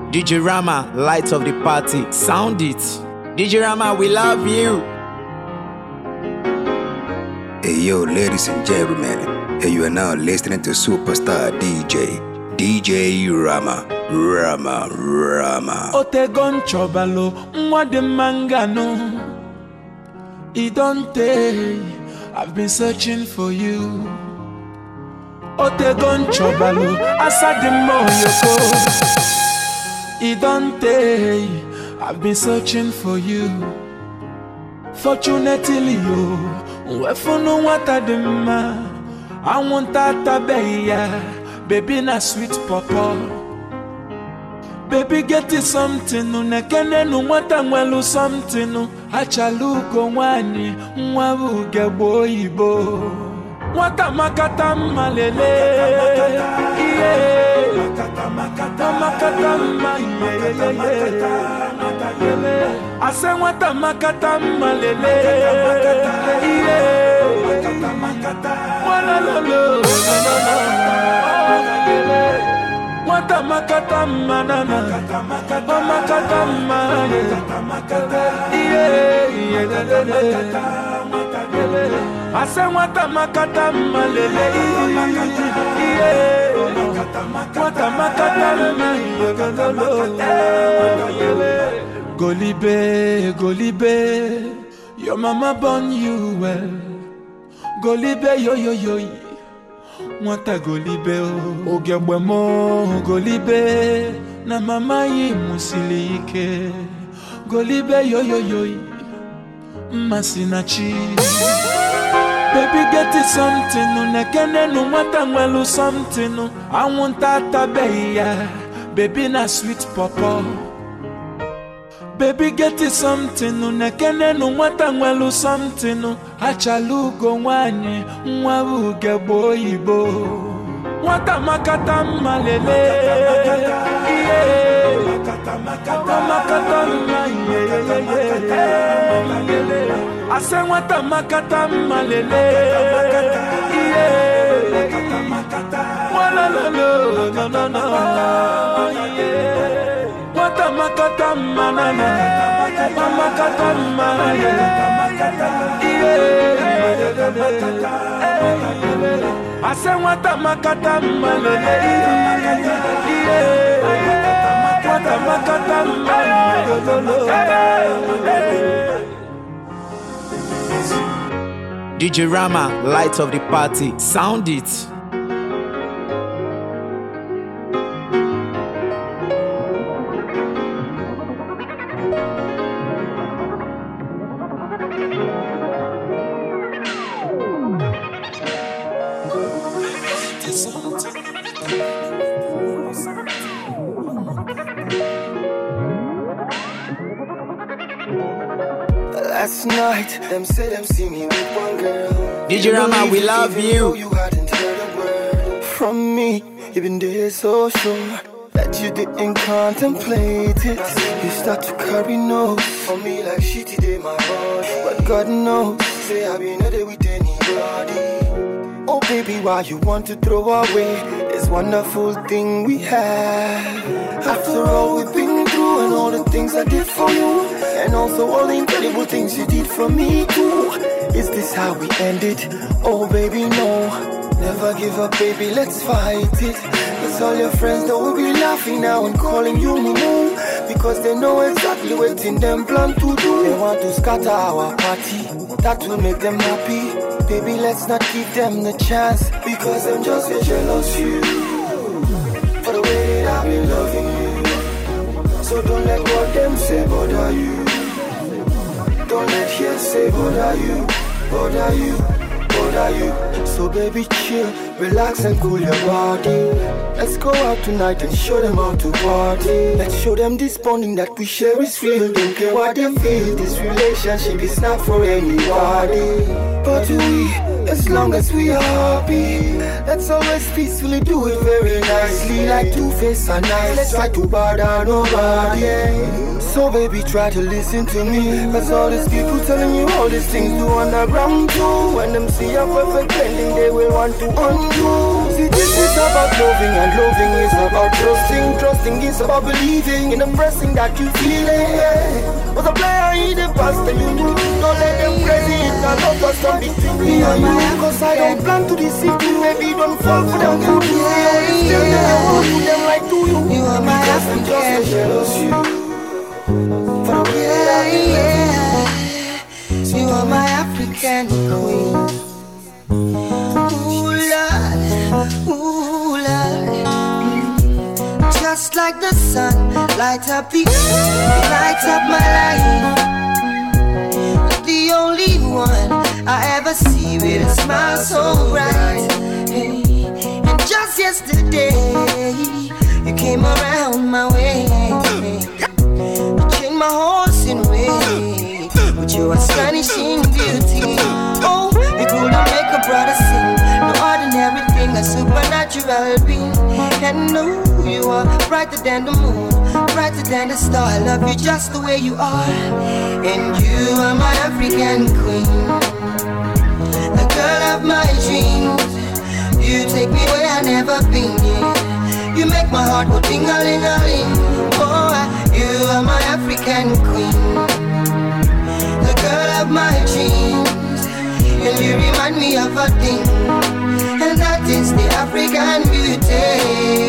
DJ Rama, light of the party, sound it. DJ Rama, we love you. Hey yo, ladies and gentlemen, and you are now listening to superstar DJ Rama. Otegon chobalo, mwade mangano. Idonte, I've been searching for you. Otegon chobalo, asadimo yoko. Idonte, I've been searching for you. Fortunately, you, wefunu watadima. I want that baby na sweet papa. Baby get it something, nekene no watangwelu something. Hachaluko wani, mwabuge boibo. Wata makata malele, yeah. Makata malele. I say wata makata malele, yeah. Wala lolo, wata makata manana, makata malele, yeah. I say wata makata malele, yeah. Wata makata malele. Golibe, your mama born you well. Golibe, yo. Wata Golibe, ogebwemo. Golibe, na mama yi musilike. Golibe, yo. Masinachi. Baby get it something, nekene no watangwelu something. I want that baby na sweet papa. Baby get it something, nekene no watangwelu something. Hachalugo wani, mwabuge boibo. Wata makata malele, yeah. Makata malele. I say wata makata malele, yeah. Wala no, yeah. Wata makata manana, makata malele, yeah. I say wata makata malele, yeah. Wata makata malele. DJ Rama, light of the party, sound it. Last night, them say them see me with one girl. DJ Rama, we love you. You hadn't heard a word from me, even there so sure that you didn't contemplate it. You start to carry notes for me like shitty day my heart. But God knows, say I be not there with anybody. Oh baby, why you want to throw away this wonderful thing we have? After all we've been through and all the things I did for you, and also all the incredible things you did for me too. Is this how we end it? Oh baby, no. Never give up, baby, let's fight it. Cause all your friends, they will be laughing now and calling you Mumu. Because they know exactly what in them plan to do. They want to scatter our party, that will make them happy. Baby, let's not give them the chance, because them just get jealous you for the way that I've been loving you. So don't let what them say bother you. Don't let here say bother you. So baby chill, relax and cool your body. Let's go out tonight and show them how to party. Let's show them this bonding that we share is real. Don't care what they feel, this relationship is not for anybody. But we, as long as we are happy, let's always peacefully do it very nicely. Like Two-Face and nice, let's try to bother nobody. So baby try to listen to me, cause all these people telling you all these things do underground too. When them see your perfect ending, they will want to undo. See this is about loving, and loving is about trusting. Trusting is about believing in the blessing that you feeling. Yeah. Was a player in the past and you knew. Don't let them crazy it, I love us from between me and you. Cause I don't plan to deceive you, maybe don't fall for them. You still there, I won't do them like to you. You are my African. Just jealous you. You are my African queen. Ooh Lord, ooh Lord. Just like the sun, light up the earth, light up my life. The only one I ever see with a smile so bright. And just yesterday, you came around my way. You changed my horse in way with your astonishing beauty. Oh, you couldn't make a brother sing. No ordinary thing, a supernatural being. And no, you are brighter than the moon, brighter than the star. I love you just the way you are. And you are my African queen, the girl of my dreams. You take me where I never been. You make my heart go ting-a-ling-a-ling. Oh, you are my African queen, the girl of my dreams. And you remind me of a thing, and that is the African beauty.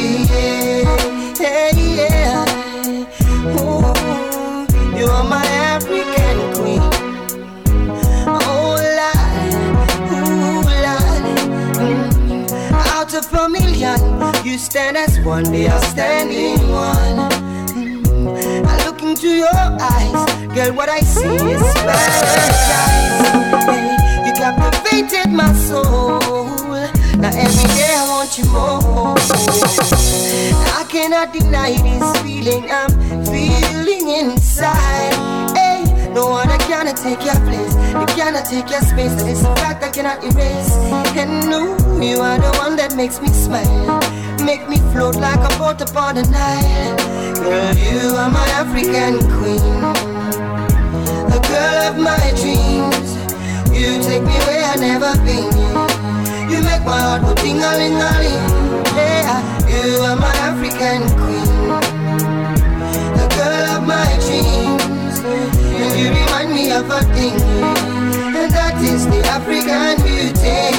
Yeah, yeah. Oh, you are my African queen. Oh, Lord, oh, Lord. Out of a million, you stand as one, they are standing one. I look into your eyes, girl, what I see is paradise. You captivated my soul. Now every day I want you more. I cannot deny this feeling I'm feeling inside. Hey, no one cannot take your place, they cannot take your space. And it's a fact I cannot erase. And no, you are the one that makes me smile, make me float like a boat upon the Nile. Girl, you are my African queen, the girl of my dreams. You take me where I never been. You make my heart go ting-a-ling-a-ling. Yeah, you are my African queen, the girl of my dreams. And you remind me of a thing, and that is the African beauty.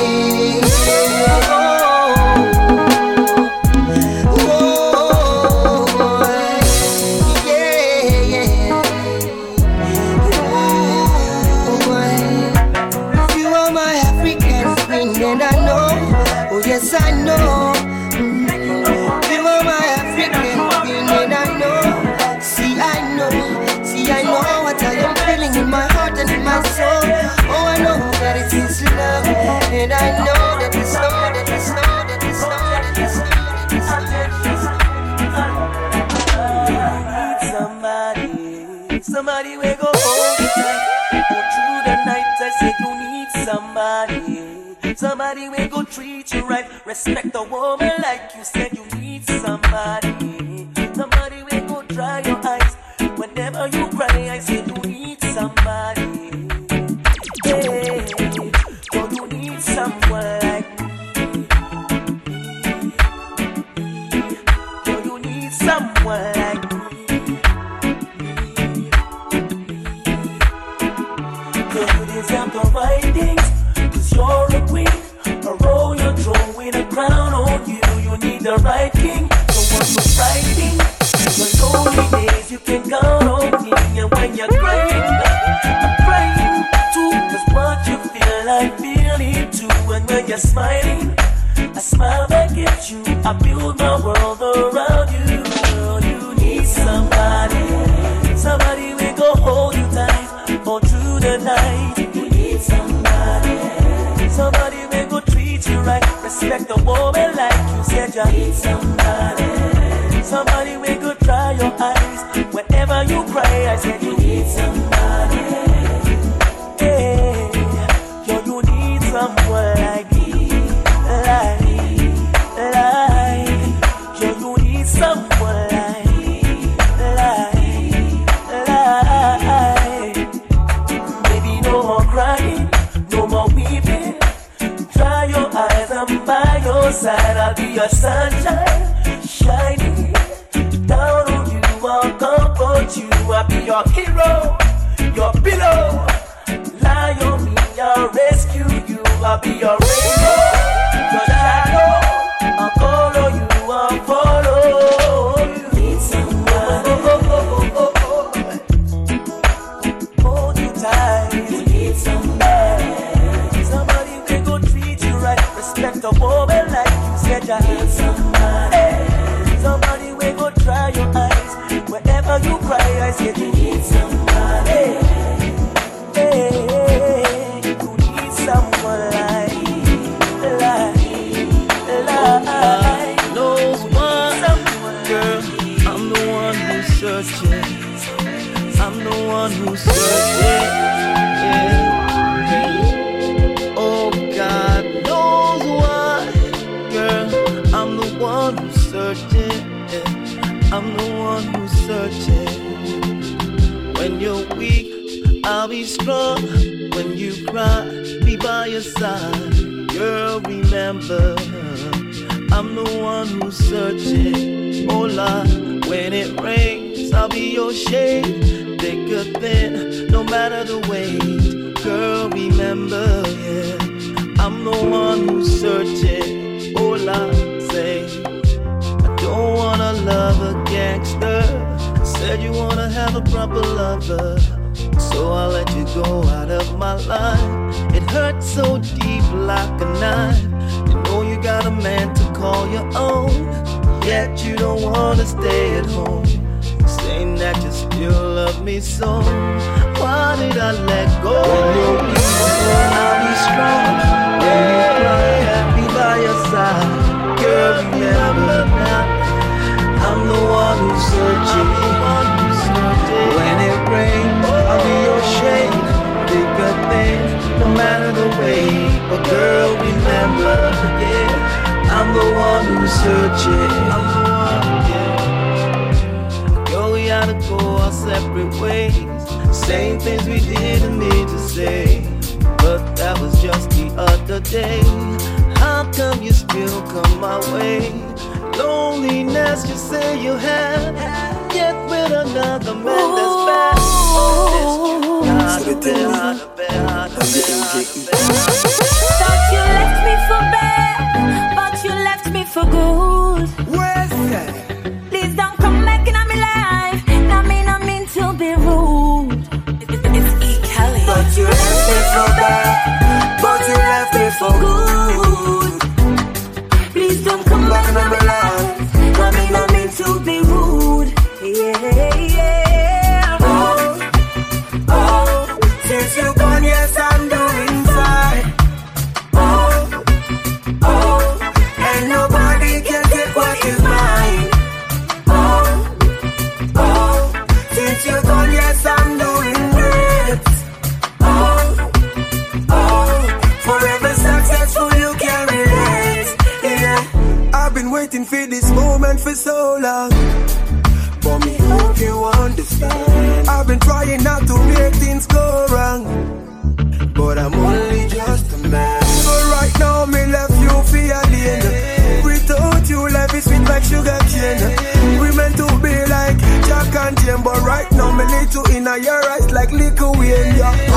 And I know, oh yes I know, you are my African queen. And I know, see I know what I am feeling in my heart and in my soul. Oh, I know that it is love, and I know that it's love, that it's love, that it's love, that it's love, that it's love. Somebody will go hold you tight, go through the night. I said you need somebody. Somebody will go treat you right, respect a woman like you said you need somebody. Somebody will go dry your eyes whenever you cry. I said you need somebody. Hey, so you need someone like me. So you need someone like me. So you deserve the right things. You're a queen, a royal throne with a crown on you. You need the right king, the one who's fighting. The lonely days you can count on me. And when you're crying, I'm crying too. Cause what you feel, I feel it too. And when you're smiling, I smile back at you. I build my world around you. Girl, you need somebody. Somebody will go hold you tight all through the night. You need somebody. Somebody will go treat you right, respect a woman like you said you need somebody. Somebody will go dry your eyes whenever you cry. I said you need somebody. Hey, yo, you need someone like me, yo, you need someone like baby, no more crying, no more weeping. Dry your eyes, I'm by your side. inside, I'll be your sunshine, shining down on you. I'll comfort you. I'll be your hero, your pillow. Lie on me, I'll rescue you. I'll be your rainbow, your shadow. I'll follow you, I'll follow you. Need somebody, hold you tight. Need somebody, somebody who go treat you right, respect a woman like you said. I need somebody, somebody who go dry your eyes whenever you cry. I said you need somebody. Hey, you need someone like knows what, girl. I'm the one who's searching. I'm the one who's searching. Yeah. Oh, God knows what, girl. I'm the one who's searching. Yeah. I'm the one who's searching. When you're weak, I'll be strong. When you cry, be by your side. Girl, remember, I'm the one who's searching. Oh Lord, when it rains, I'll be your shade. Thick or thin, no matter the weight. Girl, remember, yeah, I'm the one who's searching. Oh Lord, say, I don't wanna love a gangster. Said you wanna have a proper lover, so I'll let you go out of my life. It hurts so deep like a knife. You know you got a man to call your own, yet you don't wanna stay at home, saying that you still love me so. Why did I let go? When you're weak, I'll be strong. When you cry, I'll be by your side. Girl, remember now, I'm the one who's searching. When it rains, I'll be your shade. Big good thing, no matter the way. But girl, remember, yeah, I'm the one who's searching. I'm the one, yeah. Girl, we had to go our separate ways, saying things we didn't mean to say, but that was just the other day. How come you still come my way? Loneliness you say you have, yet with another man that's bad. Thought you left me for bad, but you left me for good. Where's that? Please don't come back in my life. I mean to be rude. It's E. Kelly. But you left me for bad, but you left me for good. Please don't come back in my life. I mean to be rude. Yeah. Oh, since you're gone, yes, I'm doing fine. Oh, and nobody can take what is mine. Oh, since you're gone, yes, I'm doing great. Oh, forever successful, you can relate. Yeah, I've been waiting for this moment for so long. For me, hope you understand. I've been trying not to make things go wrong, but I'm only just a man. So right now, me left you for your lane. Without you, life is sweet like sugar cane. We meant to be like Jack and Jane, but right now, me need to in your eyes like liquor Wayne.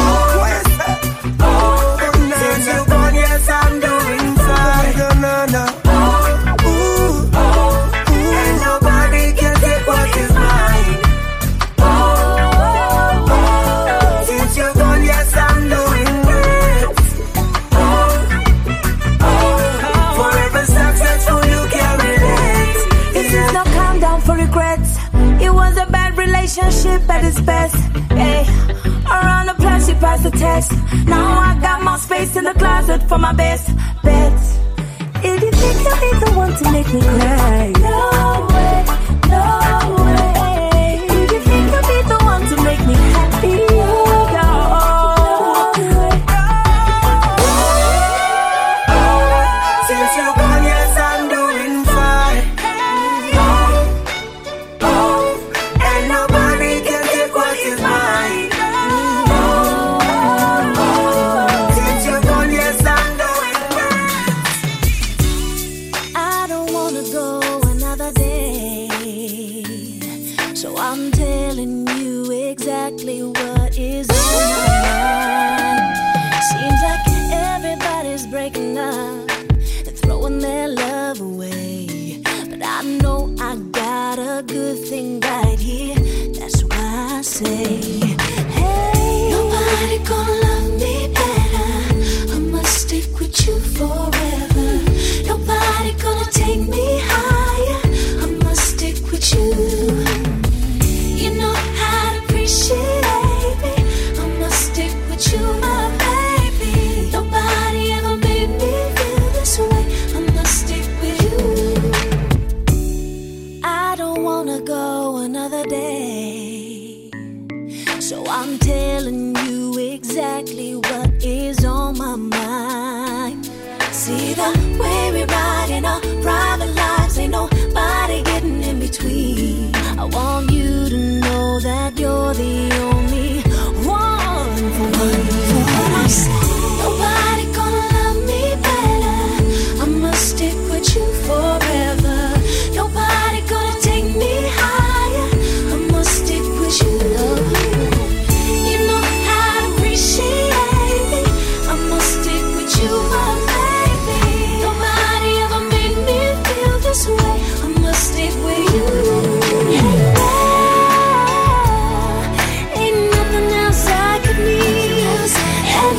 Since you gone, yes, I'm doing fine. And nobody can take what is mine. Since you're gone, yes, I'm doing great. Forever successful, you can relate. This is no calm down for regrets. It was a bad relationship at its best. Hey, around the plus she passed the test. Now I got more space in the closet for my best bets. If you think you'll be the one to make me cry, no way, no way. If you think you'll be the one to make me happy, no way. Since you're gone, yes, I'm doing fine. And nobody can take what is mine. Since you're gone, yes, I'm doing fine. go another day. So I'm telling you exactly what is on my mind. Seems like everybody's breaking up and throwing their love away. But I know I got a good thing right here. That's why I say, hey, nobody gonna love me better. I must stick with you forever. Nobody gonna take me higher. I must stick with you. You know how to appreciate me. I must stick with you, my baby. Nobody ever made me feel this way. I must stick with you. I don't wanna go another day. So I'm telling you exactly what is on my mind. See the way we ride in our private lives, ain't nobody getting in between. I want you to know that you're the only one for one. Nobody gonna love me better. I must stick with you forever. Nobody gonna take me higher. I must stick with you. You know how to appreciate me. I must stick with you, my baby. Nobody ever made me feel this way. I must stick with you. Ain't nothing else I could need. And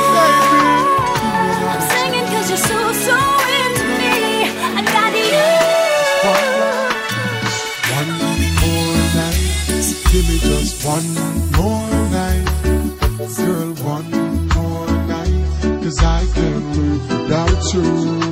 now I'm singing 'cause you're so into me. I got you. One more night, give me just one more night. Girl, one more night, 'cause I can't live without you.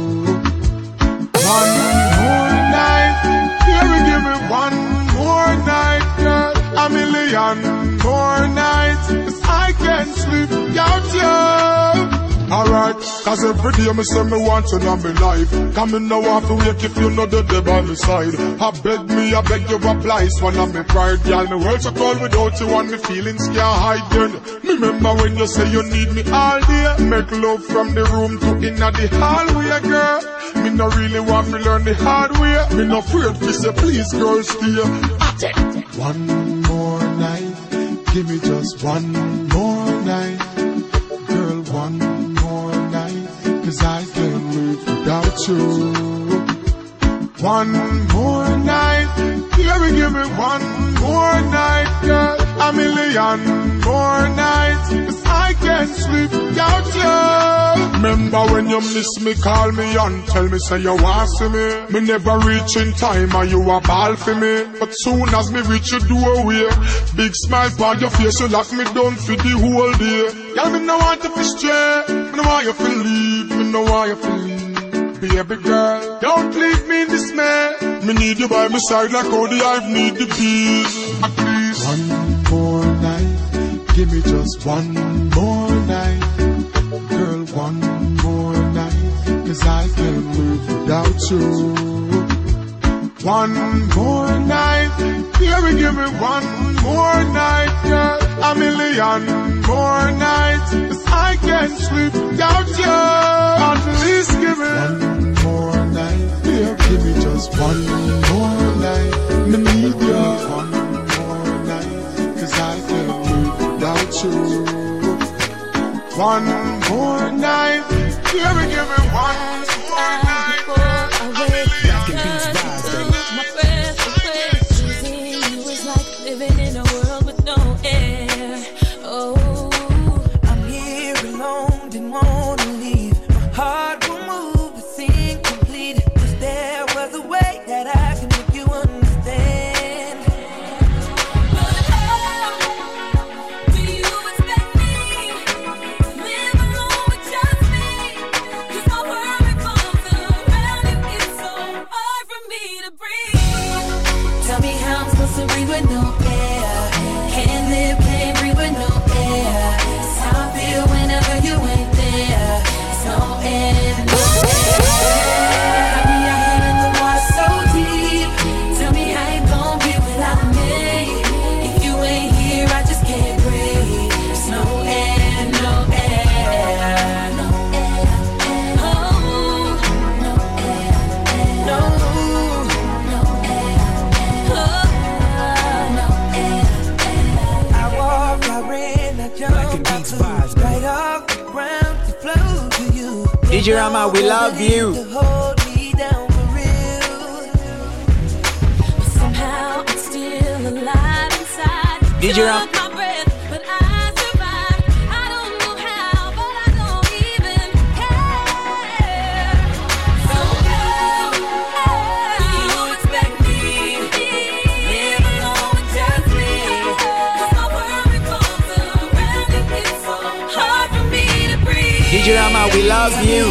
One more night, give me one more night, girl. A million more nights, 'cause I can't sleep without you. Alright, 'cause every day me say me want you in my life. Come in now off to wake if you know the day by my side. I beg you apply, swallow me pride. Girl, the world so cold without you and me feelings can't hide. Then remember when you say you need me all day. Make love from the room to inna the hallway, girl. Me no really want to learn the hard way. Me no afraid to say please, girl, stay. One more night, give me just one more night. Girl, one more night, 'cause I can't live without you. One more night, give me one more night, girl. A million more nights, 'cause I can't sleep without you. Remember when you miss me, call me and tell me say you want see me. Me never reach in time and you a ball for me. But soon as me reach your doorway, big smile on your face, you lock me down for the whole day. Girl, me no want you to stray, me no want you to leave, me no want you to leave. Baby girl, don't leave me in dismay. Me need you by my side like how the hive need the bees. Please. One more night, give me just one more night. Girl, one more night, 'cause I can't live without you. One more night, give me one more night, girl. A million more nights, 'cause I can't sleep without you. At least give me one more night, give me just one more night. Me need you. One more night, 'cause I can't live without you. One more night, give me one more night. My breath away, choosing you is like living in a world with no air. Oh, I'm here alone, didn't wanna leave. My heart will move, it's incomplete. Cause there was a way that I can make you understand. but how do you expect me to live alone with just me? 'Cause my world revolves around you, it's so hard for me to breathe. Tell me how I'm supposed to breathe with no air. Can't live, can't breathe with no air. It's how I feel whenever you ain't there. It's no air, no air. Got me out here in the water so deep. Tell me how you gon' be without me. If you ain't here, I just can't breathe. It's no air, no air, no air, oh, no air, no. DJ Rama, we love you. To hold me down for real. But somehow I'm still alive inside. DJ Rama. Took my breath, but I survived. I don't know how, but I don't even care. So girl, do you expect me to live alone with just me? 'Cause my world revolves around you. It's so hard for me to breathe. DJ Rama, we love you.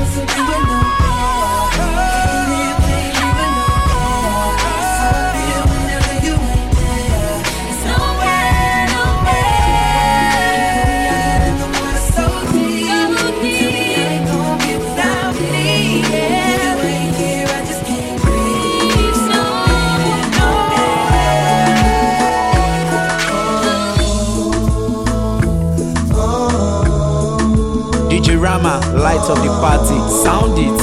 DJ Rama, light of the party, sound it.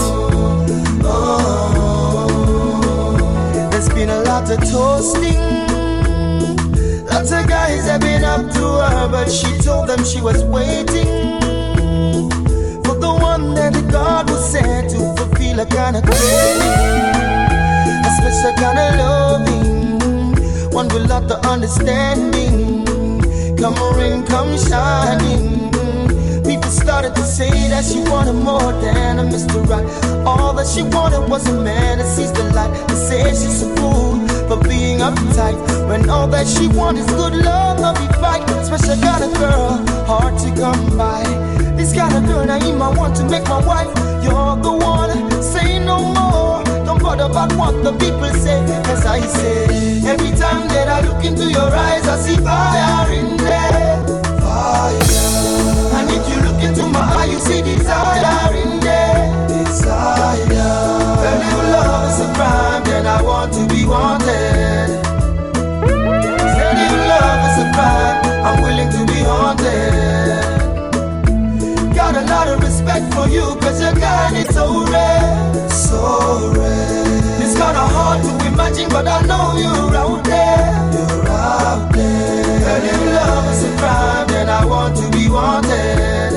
There's been a lot of toasting. Lots of guys have been up to her, but she told them she was waiting for the one that God was sent to fulfill a kind of craving, a special kind of loving, one with lot of understanding. Come rain, come shining. People started to say that she wanted more than a Mr. Right. All that she wanted was a man that sees the light. They say she's a fool for being uptight, when all that she wants is good love, not be fight. Special kind of girl, hard to come by. This kind of girl, I want to make my wife. You're the one, say no more. Don't bother about what the people say. As I say, every time that I look into your eyes, I see fire in there. Fire. And if you look into my eye, you see desire in there. Desire. When you love is a crime, then I want to be wanted. When you love is a crime, I'm willing to be haunted. Got a lot of respect for you, cause your kind is so rare. So rare. It's kinda hard to imagine, but I know you're out there. You're out there. When you love is a crime, then I want to be wanted.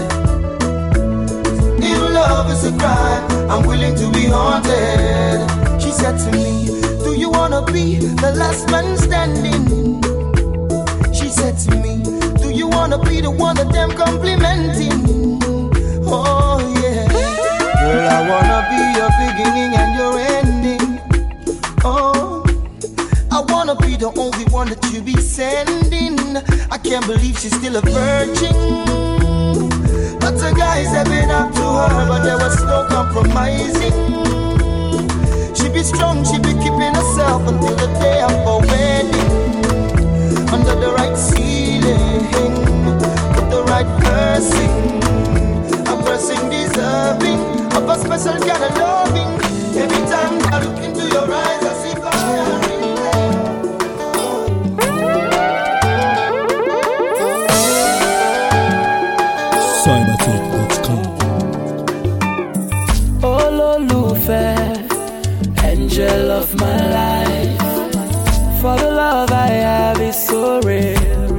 If love is a crime, I'm willing to be haunted. She said to me, do you wanna be the last man standing? She said to me, do you wanna be the one that them complimenting? Oh yeah. Girl, I wanna be your beginning and your ending. Oh, I wanna be the only one that you be sending. I can't believe she's still a virgin. Lots of guys have been up to her, but there was no compromising. She be strong, she be keeping herself until the day of her wedding. Under the right ceiling, with the right person, a person deserving of a special kind of loving. Every time I look into your eyes, I see fire in Cybertech.com. Ololufe, angel of my life. For the love I have is so real.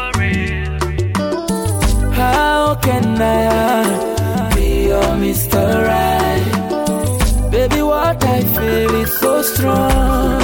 How can I be your Mr. Right? Baby, what I feel is so strong.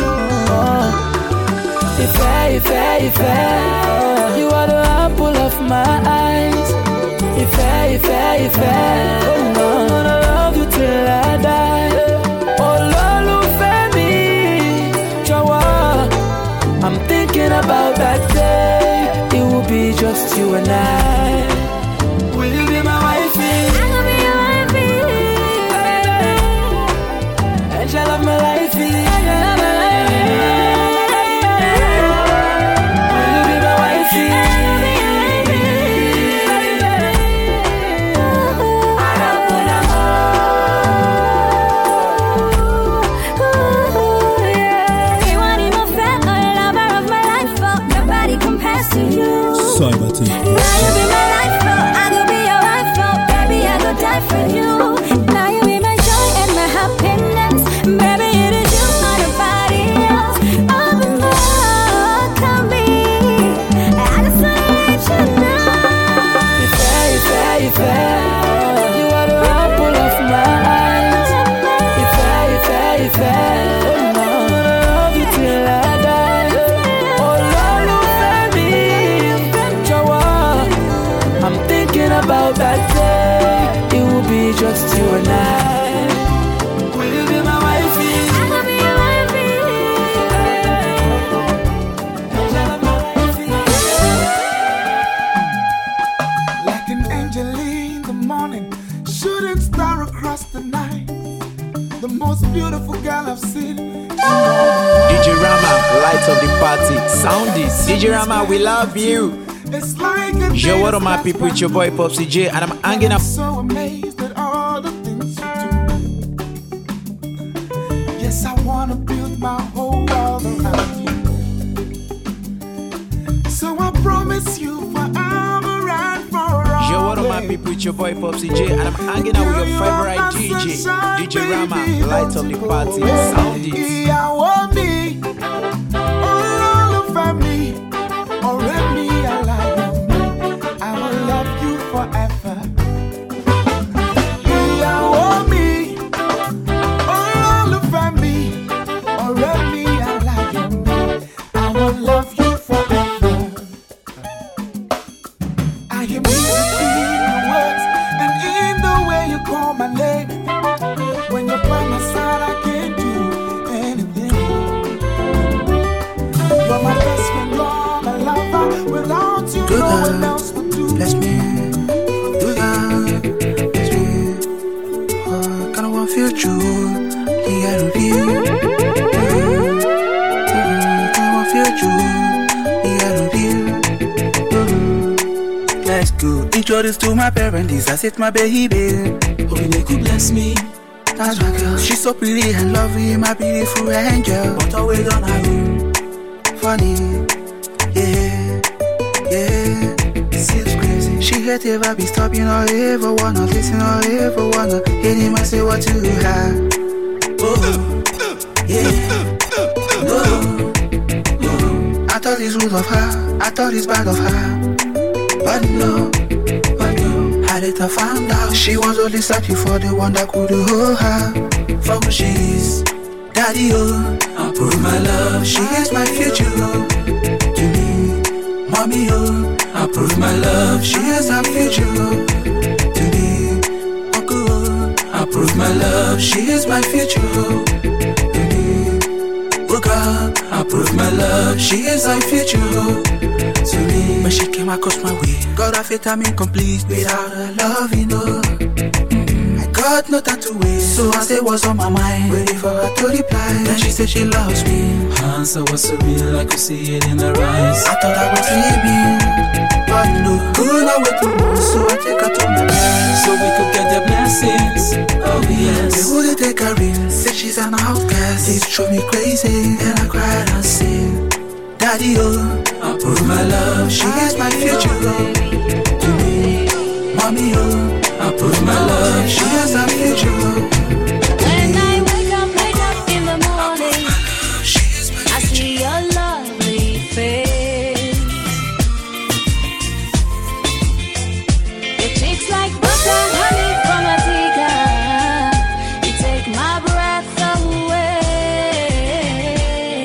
If you are the apple of my eyes. If I'm gonna love you till I die. Ololufemi, Jawa. I'm thinking about that day. It will be just you and I. Will you be my wifey? I will be your wifey. Angel of my life. Will you be my wifey? Cybertech. DJ Rama, light of the party. Sound it. DJ Rama, we love you. It's like a Yo, what up, my people? It's your boy Popsy J, and I'm hanging out. So amazed at all the things you do. Yes, I wanna build my whole world around you. So I promise you forever and forever. Yo, what up, my people? It's your boy Popsy J, and I'm hanging out with your favorite DJ, DJ Rama, light of the party. Sound it. I want me, all over me, already alive. I will love you forever. I want me, all over me, already alive. I will love you forever. I am music in your words and in the way you call my name. When you're by my side, I can't do anything. You're my best friend, you're my lover. Without you, no one else would do. Bless me, do that, bless me. Kinda wanna feel true, the I review. Kinda wanna feel true, the I review. Let's go. Introduce to my parents, this I said my baby. Hoping they could bless me. That's my girl. She's so pretty and lovely, my beautiful angel. But always on her own. Funny, yeah, yeah. Seems crazy. She hate if I be stopping or ever wanna listen or ever wanna hit him and say what you have. Oh, yeah. Oh, oh. I thought it's rude of her, I thought it's bad of her. But no, I later found out she was only searching for the one that could hold her. For who she is, daddy, oh, I prove my love. She is my future, oh, to me. Mommy, oh, I prove my love. She is our future, oh, to me. Uncle, oh, I prove my love. She is my future, oh, to me. Oh God, I prove my love. She is our future, oh, to me. When she came across my way, God, I felt I'm incomplete without her love, you know. I got no time to waste, so I said what's on my mind, waiting for her to reply. Then she said she loves me. Her answer was so real, I could see it in her eyes. I thought I was dreaming, but no, could not wait to move, so I take her to my bed, so we could get the blessings. Oh yes. They wouldn't take her in, said she's an outcast. It drove me crazy, and I cried and said, Daddy, oh, I prove my love. She is my future, oh, to me. Mommy, oh, I prove my love. She is our future, oh. When I wake up in the morning, I see your lovely face. Your cheeks like butter, honey from a teacup. You take my breath away.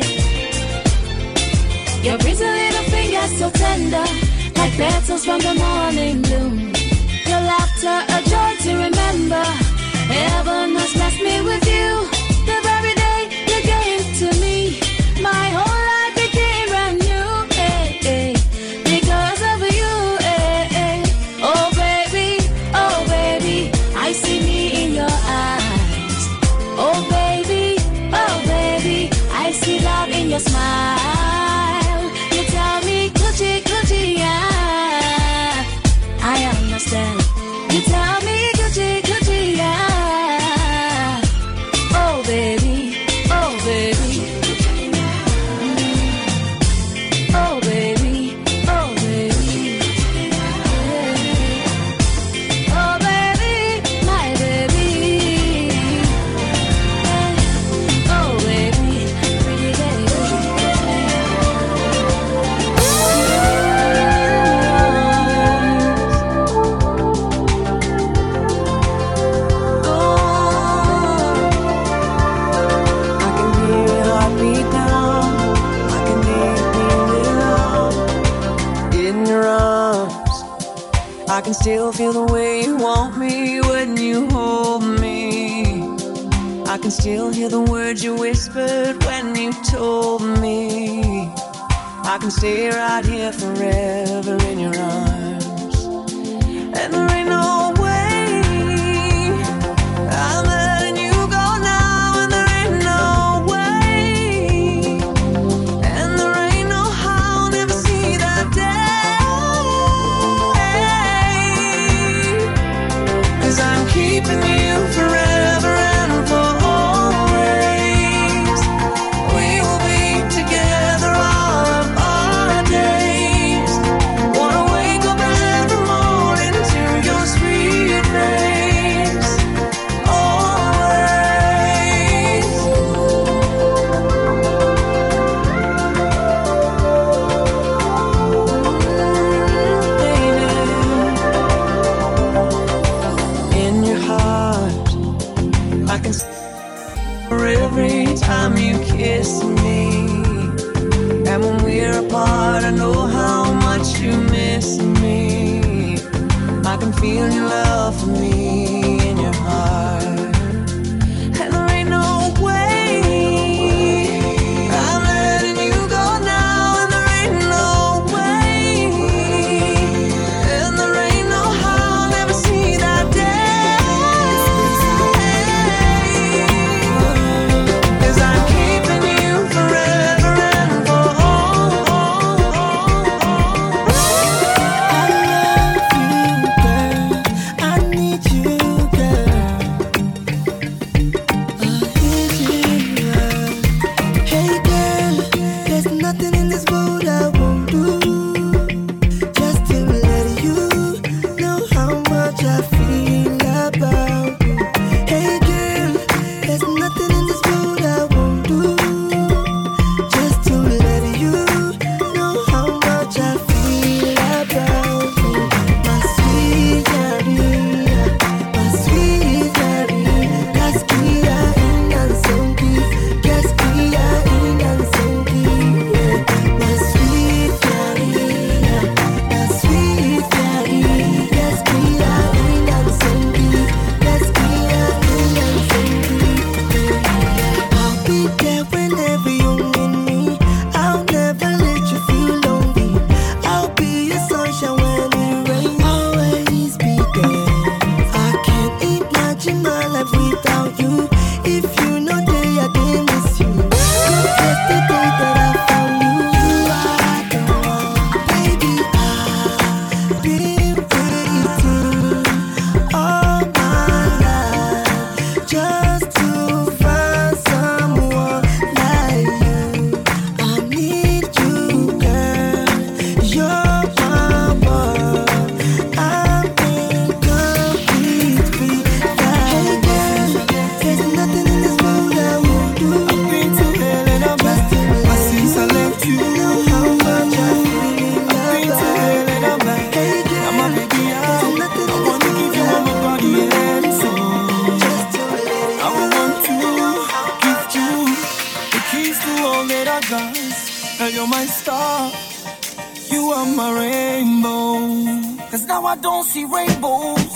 Your pretty little fingers so tender, like petals from the morning bloom. Your laughter, a joy to remember. Heaven has blessed me with you. The very day you came to me, my whole life became brand new. Because of you. Oh baby, I see me in your eyes. Oh baby, I see love in your smile. You tell me, Gucci, Gucci, yeah, I understand. You tell me, Gucci, Gucci, yeah. Oh baby, oh baby. Oh baby, oh baby. Oh baby, my baby. Oh baby, pretty baby. I can still feel the way you want me when you hold me. I can still hear the words you whispered when you told me I can stay right here forever in your arms. And there ain't no way I'm letting you go now, and there ain't no way missing me. And when we're apart, I know how much you miss me. I can feel your love for me in your heart. And there ain't no way I'm letting you go now. And there ain't no way. And there ain't no how I'll never see that day. 'Cause I'm keeping you forever and for all. I need you, girl. I need you, girl. Hey, girl, there's nothing in this world I won't do just to let you know how much I feel about you. Hey, girl, there's nothing in this world I won't do just to let you know how much I feel about you. My sweet Maria, my sweet Maria, Gaskia in and Songi, Gaskia in and Songi. My sweet Maria, my sweet Maria, Gaskia in and Songi, Gaskia in and Songi. I'll be there whenever you need me. I'll never let you feel lonely. I'll be your sunshine when it rains. Always be there. I can't imagine my life without you. If you know day I didn't miss you. Confess the day that I found you. You are the one, baby. I've been waiting all my life just to find someone like you. I need you, girl. You're my world. I'm incomplete without you. Hey, girl, there's nothing in this world I won't do. I've been to hell and I'm back. Since I left you, know how much I feel. I've been to hell and I'm back. Hey, girl, I'm a baby out. I want to give you all my body and soul. I want to give you the keys to all that I got. Girl, you're my star. You are my rainbow. 'Cause now I don't see rainbows.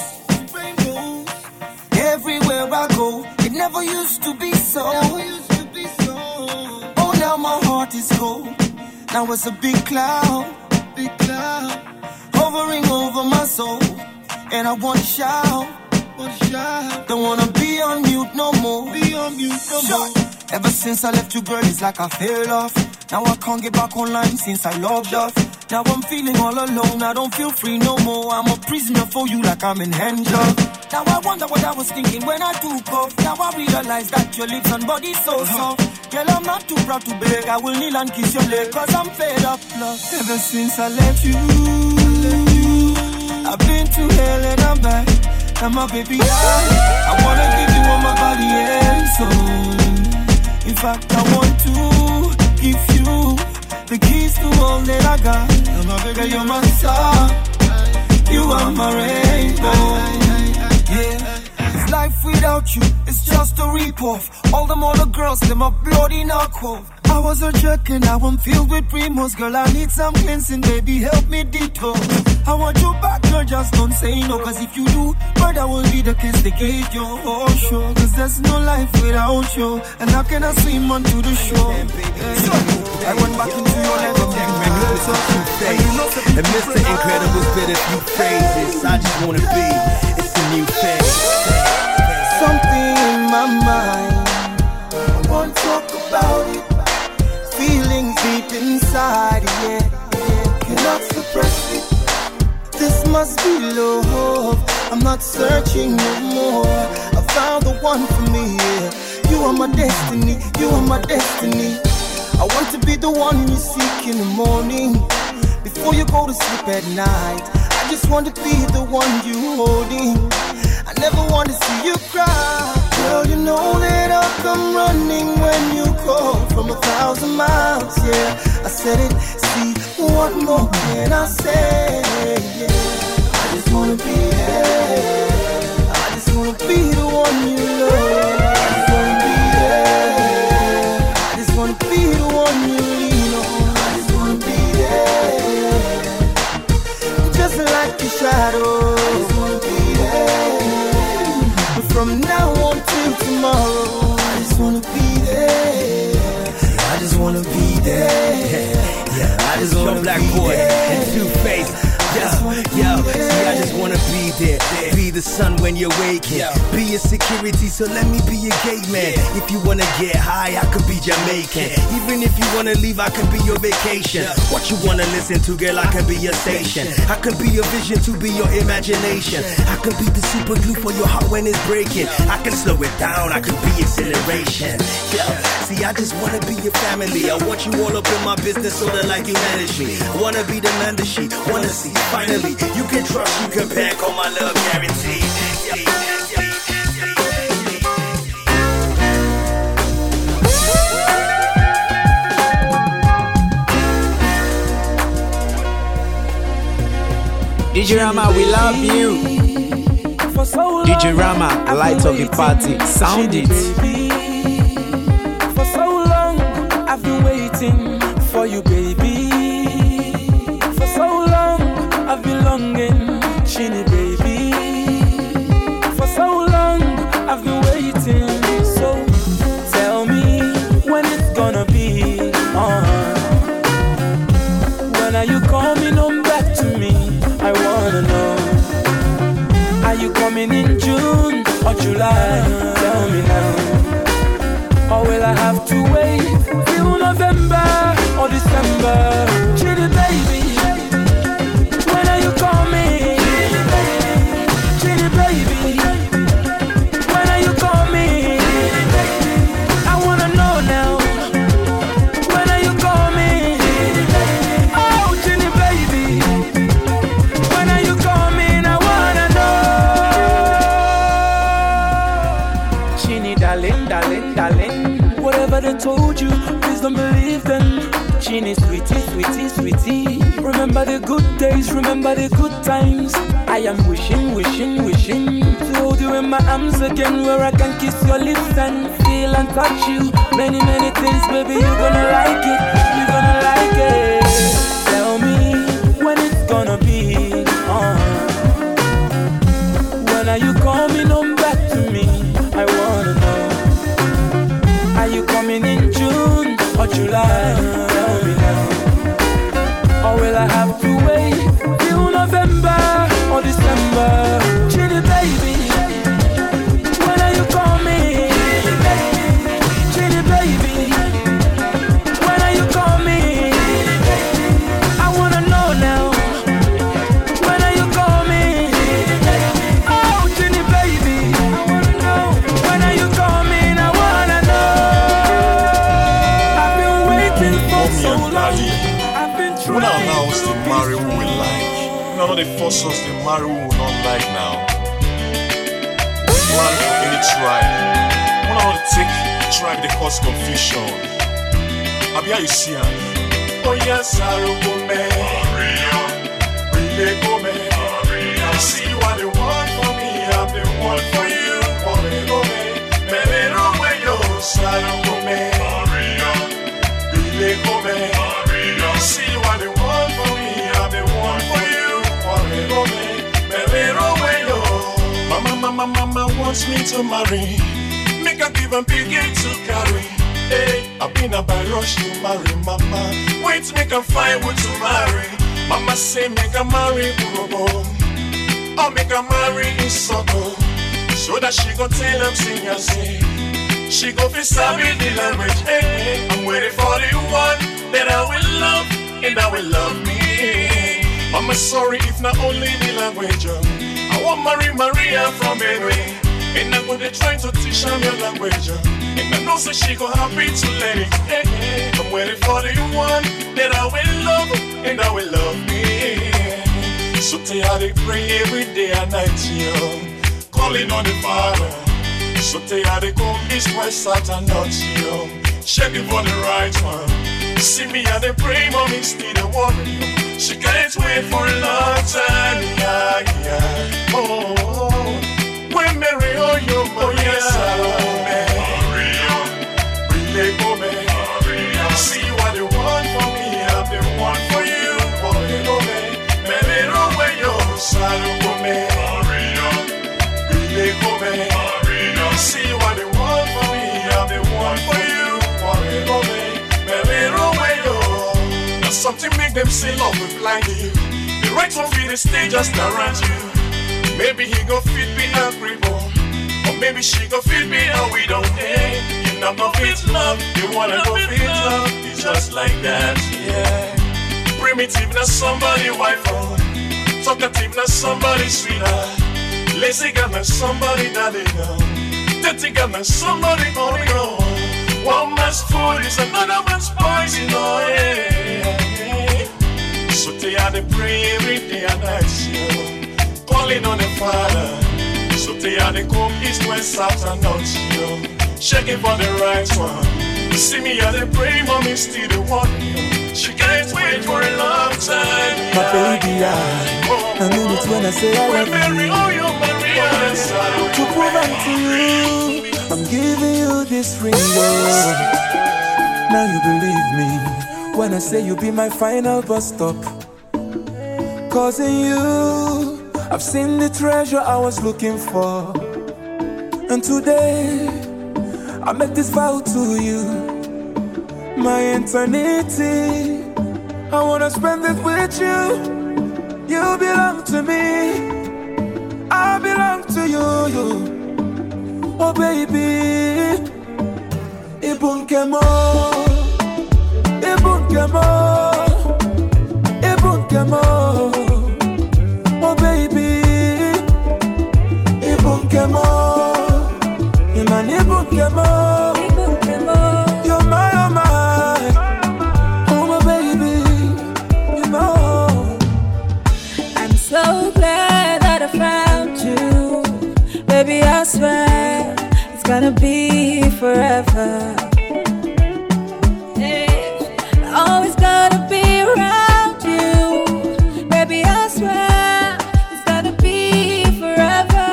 Everywhere I go, it never used to be so. Oh, now my heart is cold. Now it's a big cloud, hovering over my soul. And I want to shout, don't wanna be on mute no more. Sure. Ever since I left you, girl, it's like I fell off. Now I can't get back online since I logged off. Now I'm feeling all alone, I don't feel free no more. I'm a prisoner for you like I'm in handcuffs. Now I wonder what I was thinking when I took off. Now I realize that your lips and body so soft. Girl, I'm not too proud to beg, I will kneel and kiss your leg, 'cause I'm fed up, love. Ever since I left you, I've been to hell and I'm back. Now my baby, I wanna give you all my body and soul. In fact, I want to give you the keys to all that I got. Girl, you're my star. You are my rainbow. Yeah. It's life without you, it's just a rip-off. All them other girls, them are bloody knockoff. I was a jerk and now I'm filled with remorse. Girl, I need some cleansing, baby, help me detox. I want you back, girl, just don't say no. 'Cause if you do, murder will be the castigate you. Oh, sure, 'cause there's no life without you. And how can I swim onto the shore? So, I went back into your life and and Mr. Incredible spit a few phrases. I just wanna be, it's a new phase. Something in my mind, I want to talk about it. Feelings deep inside, yeah. Cannot suppress it. This must be love. I'm not searching no more. I found the one for me, yeah. You are my destiny, you are my destiny. I want to be the one you seek in the morning. Before you go to sleep at night, I just want to be the one you holding. I never want to see you cry. Girl, you know that I'll come running when you call from 1,000 miles, yeah. I said it, see, what more can I say? Yeah. I just wanna be there. I just wanna be the one you love. I just wanna be there. I just wanna be the one you lean on. I just wanna be there, just like your shadow. I just wanna be there, from now on till tomorrow. I just wanna be there. I just wanna be there. Yeah, I just wanna Black be boy there. And Two-Face. Yo, see, I just wanna be there. Be the sun when you're waking. Be your security, so let me be your gate man. If you wanna get high, I could be Jamaican. Even if you wanna leave, I could be your vacation. What you wanna listen to, girl, I can be your station. I can be your vision to be your imagination. I can be the super glue for your heart when it's breaking. I can slow it down, I could be acceleration. See, I just wanna be your family. I want you all up in my business, sorta like you manage me. I wanna be the man that she wanna see. Finally, you can trust, you can bank on my love guarantee. DJ Rama, we love you. DJ Rama, light of the party, sound it. For so long, I've been waiting for you, baby. For so long, I've been longing, Chini baby. For so long, I've been waiting. So tell me when it's gonna be on. When are you coming home back to me? I wanna know. Are you coming in June or July? Tell me now. Or will I have to wait till November or December? Chitty baby, when are you coming? Chitty baby, when are you coming? I wanna know now. When are you coming? Oh, Chitty baby, when are you coming? I wanna know. Chitty darling, darling, darling. Whatever they told you, please don't believe them. Chini, sweetie, sweetie, sweetie. Remember the good days, remember the good times. I am wishing, wishing, wishing to hold you in my arms again, where I can kiss your lips and feel and touch you. Many, many things, baby, you're gonna like it. You're gonna like it. Tell me when it's gonna be on. When are you coming home back to me? I wanna know. Are you coming in June or July? Tell me now. Or will I have to wait till November or December? Chitty baby, when are you coming? Chitty baby, when are you coming? I wanna know now. When are you coming? Oh, Chitty baby, I wanna know. When are you coming? I wanna know. I've been waiting for so long. I've been When I allow us to marry who we like, none of the force us to marry who we not like now. Marry for any tribe. When I want to take tribe, they cause confusion. Abia you see her. Oh yes, I go me. Really go me. I see you are the one for me, I'm the one for you. Oh me go me. Baby, no way yo, sorrow go me. Really go me. I see you are the one for me, I'm the one for you. Mama wants me to marry. Make a give and begin to carry. Hey, I've been a by rush to marry, mama. Wait, make a find what to marry. Mama say make a marry Urobo. Or make a marry in Soko. So that she gon' tell them sing and say. She gon' be serving the language. Hey, I'm waiting for the one that I will love and that will love me. Mama sorry if not only the language. I want marry Maria from Benue. And I'm gonna try to teach her your language. And I know so she gon' happy to let it. Hey, I'm waiting for the one that I will love and that will love me. So tell her they pray every day and night, yo. Calling on the Father. So tell her they come east, west, south and north, yo. Checking for the right one. See me and they pray, mommy still a worry. She can't wait for a long time, yeah, yeah. Oh, when Mary, oh, yes, I will. Really go, man. See what you want for me, I'm the one for you. Marino me, me little way yo, salu come, Marino, really come, Marino. See what you want for me, I'm the one for you. Marino me, me little way yo. Now something make them say love will blind you. The right one for the stage just around you. Maybe he go fit me angry born, or maybe she go fit me and we don't hate. You know go fit love, you wanna go fit love. It's just like that, yeah. Primitive na somebody wife oh, talkative na somebody sweetheart, lazy girl na somebody that they know, dirty girl na somebody only know. One man's food is another man's poison, oh yeah. So they are the pray every day and night, yo. Calling on the Father, so they are the go east, west, south, and north, yo. Checking for the right one. You see me at the pray, mommy still the one, yo. She can't wait for a long time. My baby, I mean it when I say I love you. To prove unto you, I'm giving you this ring, Lord. Now you believe me when I say you'll be my final bus stop. Cause in you, I've seen the treasure I was looking for. And today, I make this vow to you. My eternity, I wanna spend it with you. You belong to me, I belong to you. Oh baby, Ibun Kemo, Ibun Kemo, Ibun Kemo. Oh baby, Ibun Kemo, Iman Ibun Kemo, you're my, oh my baby, you know. I'm so glad that I found you, baby. I swear it's gonna be forever. Always gonna be around you, baby. I swear it's gonna be forever.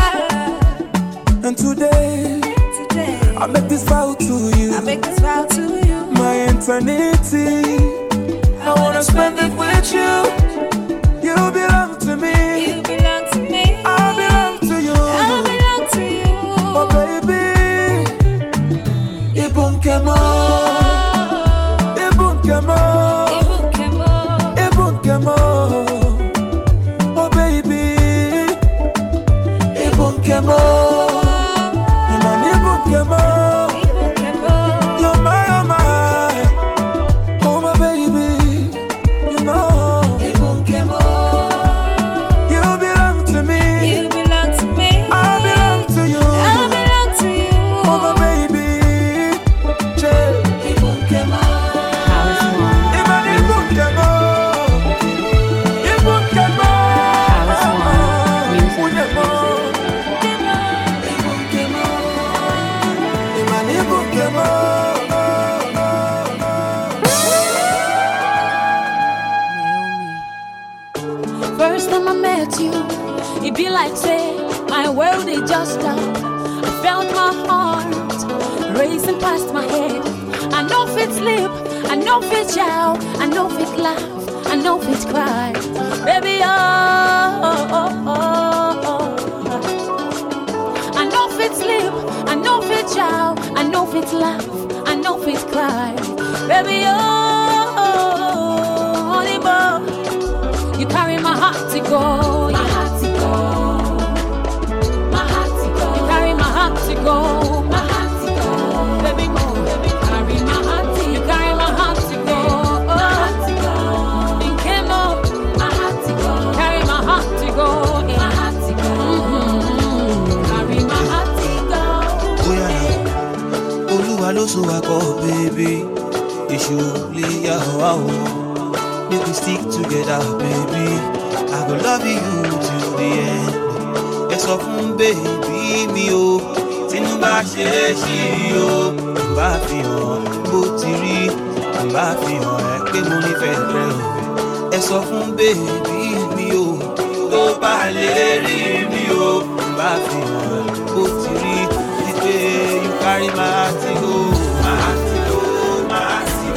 And today, I make this vow to you. I make this vow to you. My eternity, I wanna spend it with you. You belong to me. You belong to me. I belong to you. I belong to you. Oh baby, Ibun Kemo, Ibun Kemo, Ibun Kemo. Oh baby, Ibun Kemo, Iman Ibun Kemo. You're my, oh my baby, you know. Ibun Kemo, you belong to me. You belong to me. I belong to you. I belong to you. Oh my baby, Ibun Kemo, Iman Ibun Kemo, Ibun Kemo, Ibun Kemo, Iman Ibun Kemo. First time I met you, it be like say my world is just stop. I felt my heart racing past my head. I know if it's sleep, I know if it's shout, I know if it's laugh, I know if it's cry, baby. I know if it's sleep, I know if it's shout, I know if it's laugh, I know if it's cry, baby. Honey boy, you carry my heart to go, my heart to go, my heart to go. You carry my heart to go, my heart to go, baby mo, baby. Carry my heart to, you carry my heart to go, my heart to go. In Kemo, my heart to go, carry my heart to go, my heart to go. Carry my heart to go. Oh yeah, Oluwa lo so wako baby, Ishuli ya wow. Make we stick together, baby. I go love you till the end. Yes, of baby, me oh. Tinu ba se si o, ba fi hàn bó ti rí, ba fi hàn pé mo nífẹ̀ẹ́ rẹ o. Yes, of baby, me oh. Tó bá lè rí mi o, ba fi hàn bó ti rí. You carry my heart to go, my heart to go, my heart to go.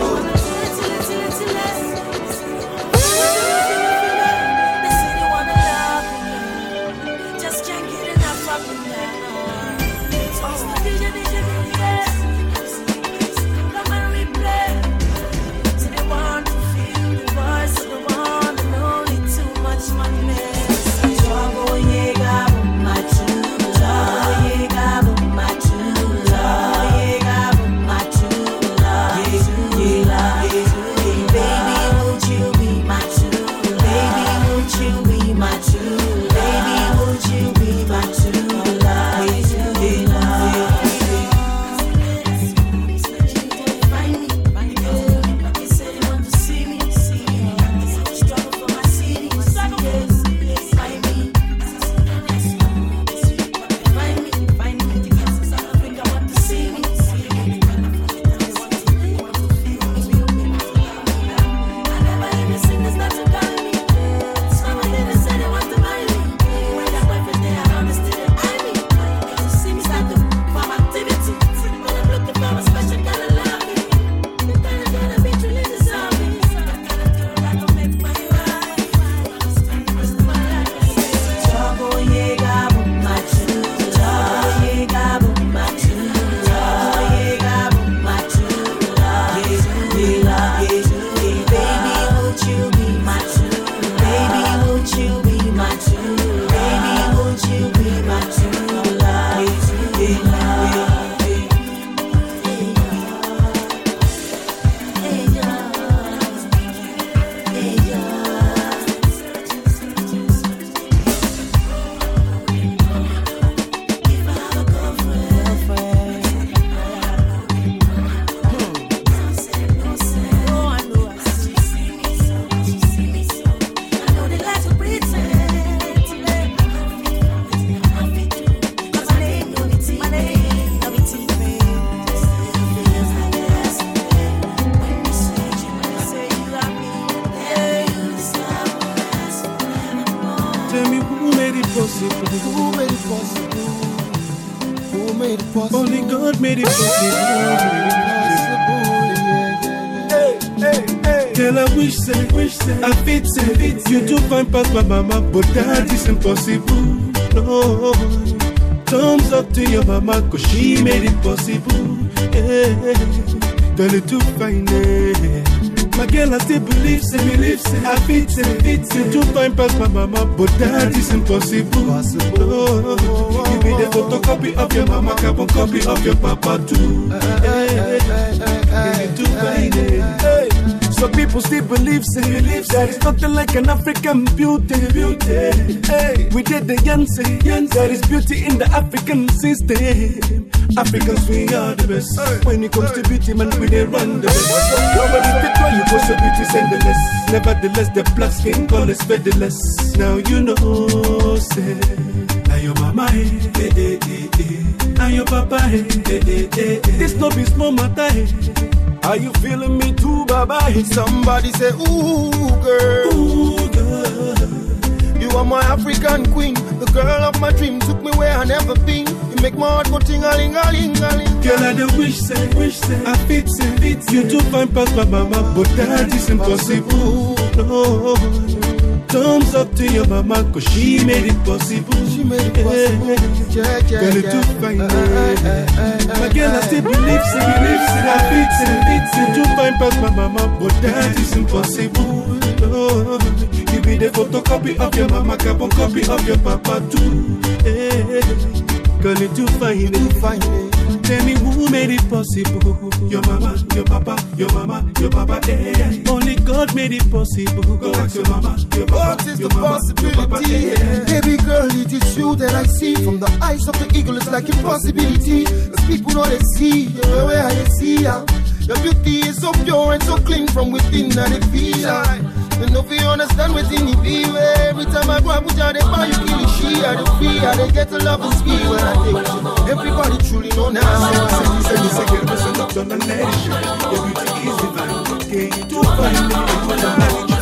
possible? Who made it possible? Who made it possible? Only God made it possible. Girl, I wish I fit say you do fine past my mama, but that is impossible. No, thumbs up to your mama, cause she made it possible. Girl, you do fine. My girl, I still believe, I fit say you do fine past my mama, but that is impossible. No, you be the photocopy of your mama, carbon copy of your papa too. Girl, you do fine. So people still believe, that it's nothing like an African beauty. Hey, we did the Yancy. There is beauty in the African system. Africans, we are the best. When it comes to beauty, man, we they run the best. Nobody fit why you go so beauty senderless. Nevertheless, the black skin color is featherless. Now you know, say, now your mama, now your papa, this no be small matter. Are you feeling me too, baba? Somebody say, ooh, girl. Ooh, girl. You are my African queen. The girl of my dream took me where I never been. You make my heart go ting-a-ling-a-ling-a-ling. Girl, I don't wish, I fit, you do fine past my mama, but that is impossible. No, thumbs up to your mama, cause she made it possible. She made it possible. Girl, you do fine. My girl, I still believe, I fit, you do fine past my mama, but that is impossible. No, you be the photocopy of your mama, carbon copy of your papa too. Girl, you do fine. Tell me who made it possible? Your mama, your papa, your mama, your papa. Only God made it possible. Go ask your mama, your papa. What is the possibility? Baby girl, it is you that I see. From the eyes of the eagle, it's like impossibility. Cause people know they see, the way I see ya. Your beauty is so pure and so clean from within and they feel. And if you understand within the view, every time I go, I put out the fire, you kill the she, I the free, I they get the love and speed when I think. Everybody truly know now. Your beauty is divine. Can you do fine?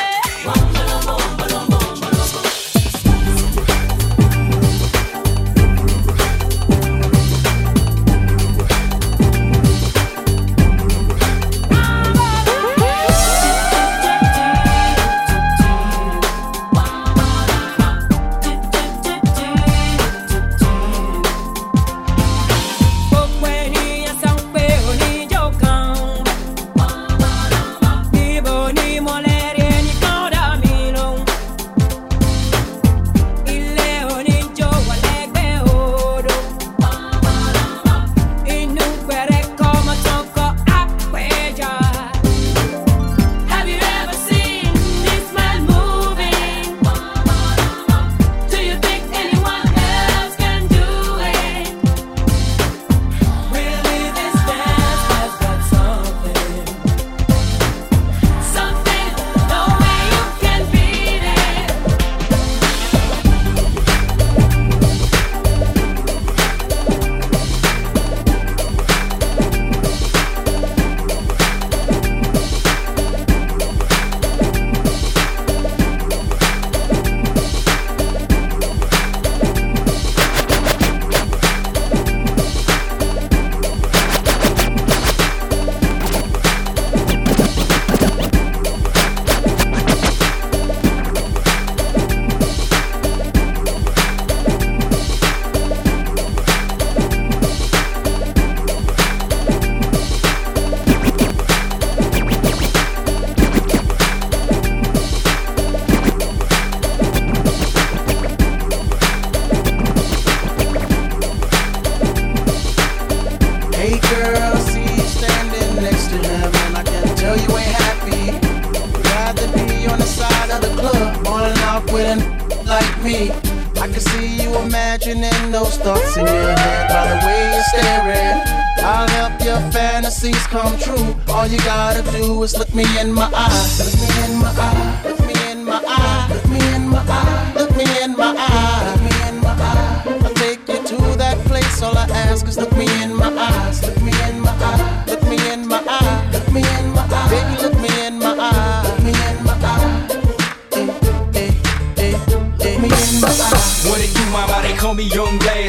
me. I can see you imagining those thoughts in your head by the way you're staring. I'll help your fantasies come true. All you gotta do is look me in my eyes. Look me in my eye. Look me in my eye. Look me in my eye. Look me in my eye. Look me in my eye. I'll take you to that place. All I ask is look me in my eyes. Look me in my eye. Look me in my eye. Look me in my eye. Baby, look me in my eye. Look me in my eye. Look me in my eye. What it do,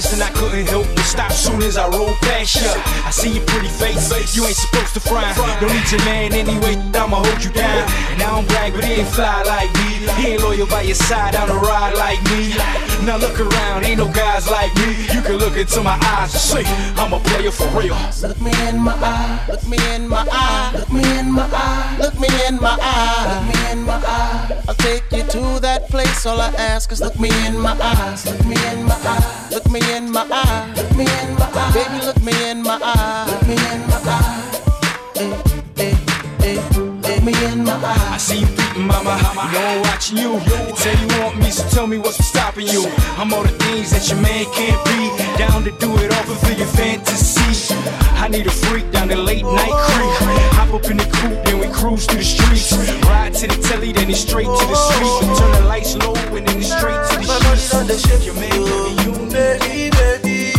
fast and I couldn't help but stop soon as I rolled past ya. I see your pretty face, you ain't supposed to frown. Don't need your man anyway, I'ma hold you down. And I don't brag, but he ain't fly like me. He ain't loyal by your side on a ride like me. Now look around, ain't no guys like me. You can look into my eyes and say, I'm a player for real. Look me in my eye, look me in my eye, look me in my eye, look me in my eye, look me in my eye. I'll take you to that place, all I ask is look me in my eyes, look me in my eye, look me in my eye, look me in my eye. Baby, look me in my eye, look me in my eye. Look me in my eye. I see you beating mama, you know I'm watching you. You tell you want me, so tell me what's stopping you. I'm all the things that your man can't be. Down to do it all for your fantasy. I need a freak down the late night creek. Hop up in the coupe, then we cruise through the streets. Ride to the telly, then it's straight to the street. And turn the lights low, and then it's straight to the streets. Your man can be you, baby, baby.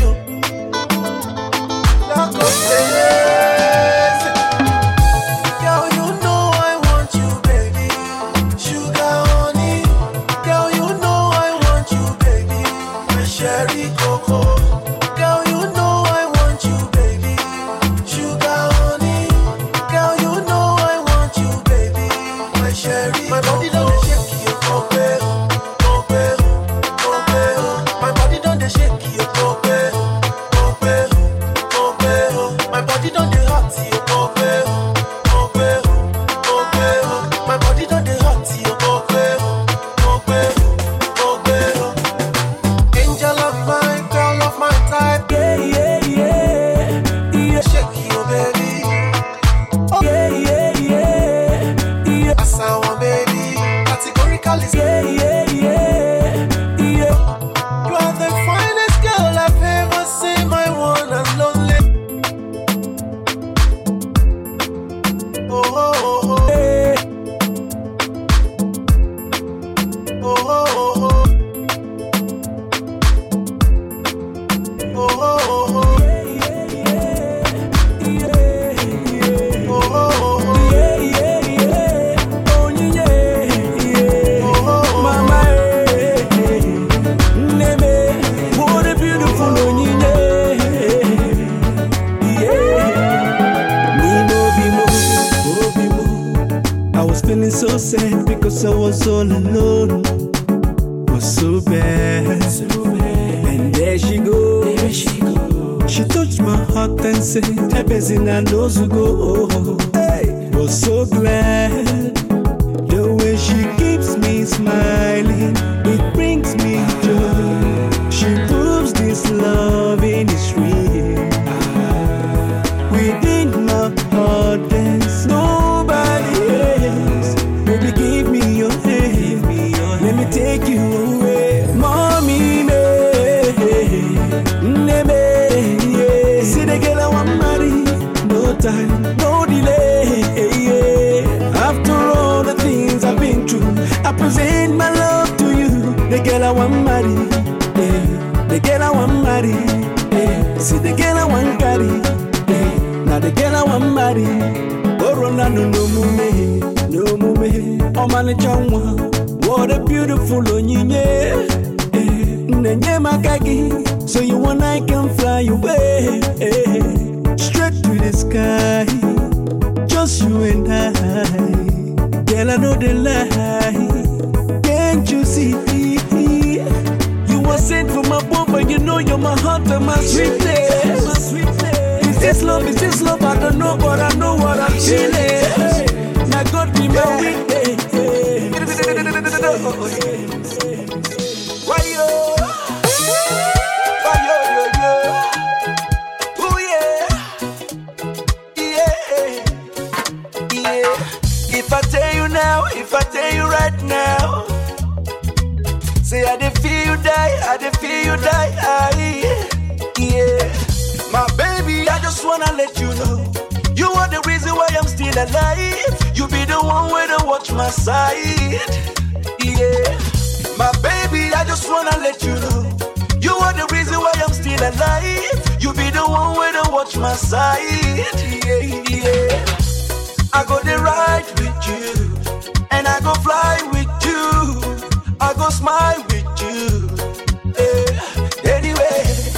I go the ride with you, and I go fly with you. I go smile with you. Anyway,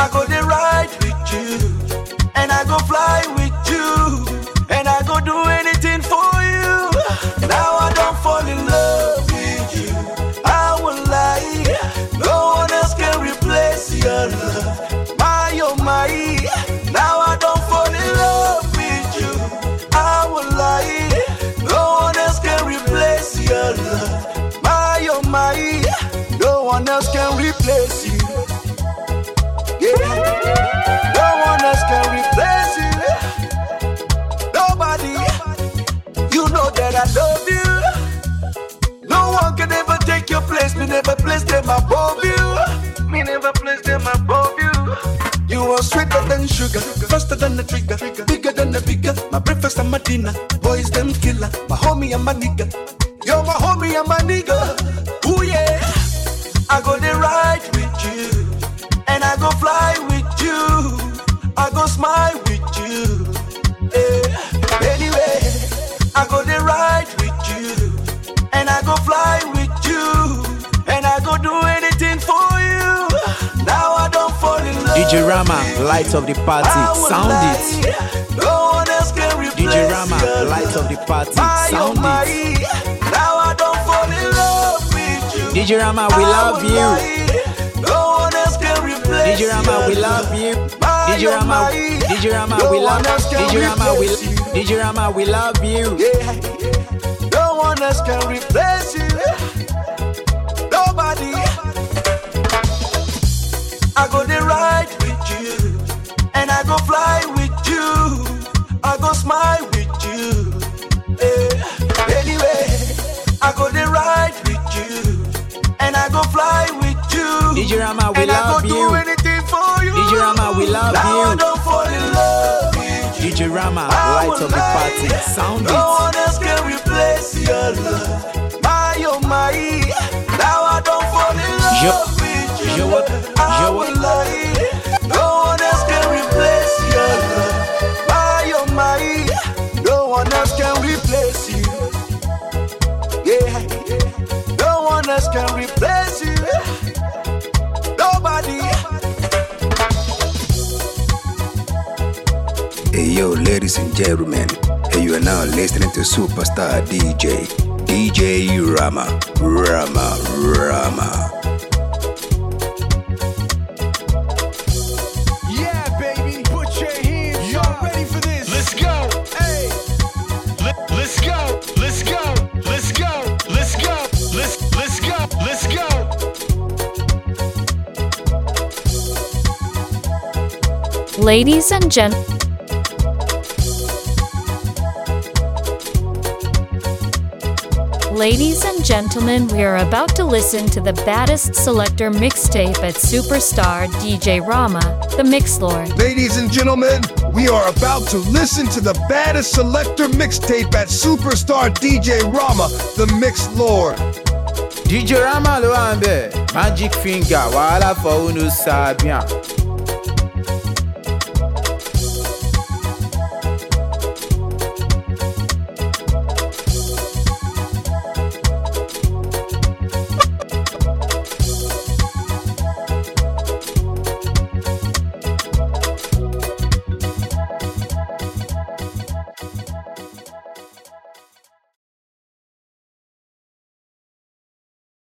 I go there ride with you, and I go fly with you, and I go do anything for you. Now I don't fall in love with you, I won't lie. No one else can replace your love, my oh my. Now I don't fall in love with you, I won't lie. No one else can replace your love, my oh my. No one else can replace you. Yeah. No one else can replace you. Nobody. You know that I love you. No one can ever take your place. Me never place them above you. Me never place them above you. You are sweeter than sugar, faster than the trigger, bigger than the bigger. My breakfast and my dinner, boys them killer. My homie and my nigga. You're my homie and my nigga. Ooh yeah. I go there ride with you, and I go fly with you, I go smile with you. Anyway, I go there ride with you, and I go fly with you, and I go do anything for you. Now I don't fall in love. DJ Rama, light of the party, sound it. No one else can replace DJ Rama, light of the party, sound it. Now I don't fall in love with you. DJ Rama, we love you. No one else can replace DJ Rama, we love you. DJ Rama, DJ Rama, we love you. DJ Rama, we love you. Yeah. No one else can replace you. Nobody. I go there ride with you, and I go fly with you, I go smile with you. Anyway, I go there ride with you, and I go fly with you. DJ Rama, we and love I go you. do anything for you. DJ Rama, we love now you. I don't fall in love with you. DJ Rama, light of the party, sound no it. one else can replace your love, my oh my. Now I don't fall in love with you. I will lie. No one else can replace your love, my oh my. No one else can replace you. Yeah. No one else can replace you. Nobody. Hey yo, ladies and gentlemen, hey, you are now listening to Superstar DJ Rama. Yeah, baby, put your hands up. Y'all ready for this? Let's go. Hey. Let's go. Let's go. Let's go. Let's go. Let's go. Let's go. Ladies and gentlemen. Ladies and gentlemen, we are about to listen to the baddest selector mixtape at Superstar DJ Rama, the Mix Lord. Ladies and gentlemen, we are about to listen to the baddest selector mixtape at Superstar DJ Rama, the Mix Lord. DJ Rama lo ambe, Magic Finger, wala for unu sabian.